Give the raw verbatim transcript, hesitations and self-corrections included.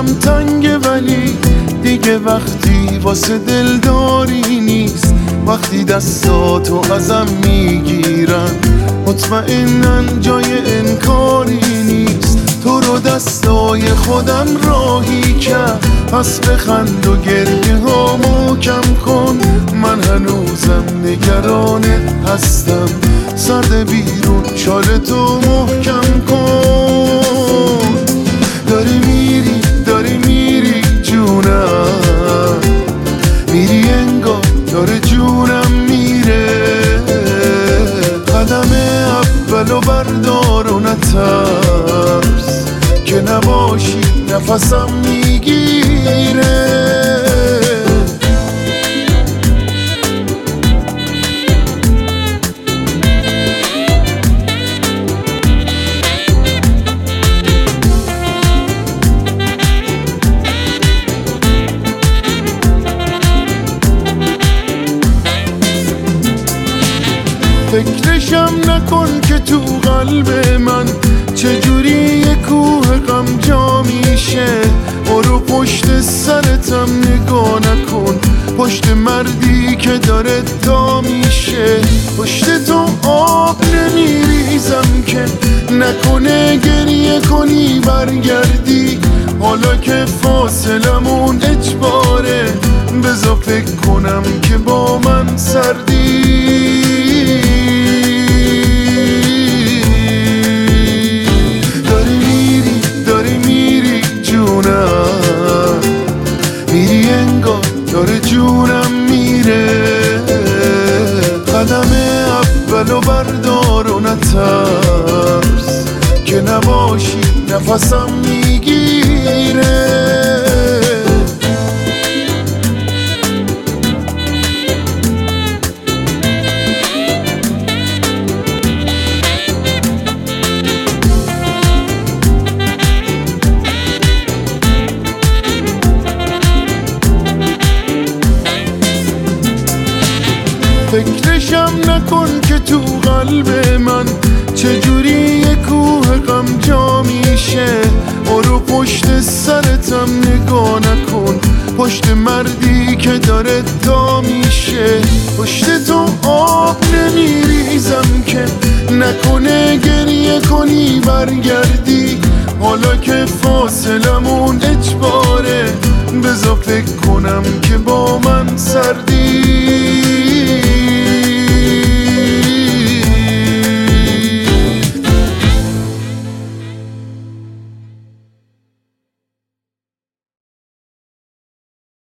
تنگه ولی دیگه وقتی واسه دلداری نیست. وقتی دستاتو ازم میگیرن مطمئنن جای انکاری نیست. تو رو دستای خودم راهی کرد، پس بخند و گریه هامو کم کن. من هنوزم نگرانت هستم، سرد بیرون شالتو محکم کن. داری میری داری میری جونم، میری انگار داره جونم میره. قدم اولو بردار و نترس که نباشی نفسم میگیره. فکرشم نکن که تو قلب من چجوری یه کوه غم جا میشه. برو پشت سرتم نگاه نکن، پشت مردی که داره تا میشه. پشت تو آب نمیریزم که نکنه گریه کنی برگردی. حالا که فاصلمون اجباره، بذار فکر کنم که با من سردی. میری انگار داره جونم میره. قدم اولو بردار و نترس که نباشی نفسم میگیره. فکرشم نکن که تو قلب من چجوری یه کوه غم جا میشه. برو پشت سرتم نگاه نکن، پشت مردی که داره تا میشه. پشت تو آب نمیریزم که نکنه گریه کنی برگردی. حالا که فاصلمون اجباره، بذار فکر کنم که با من سردی.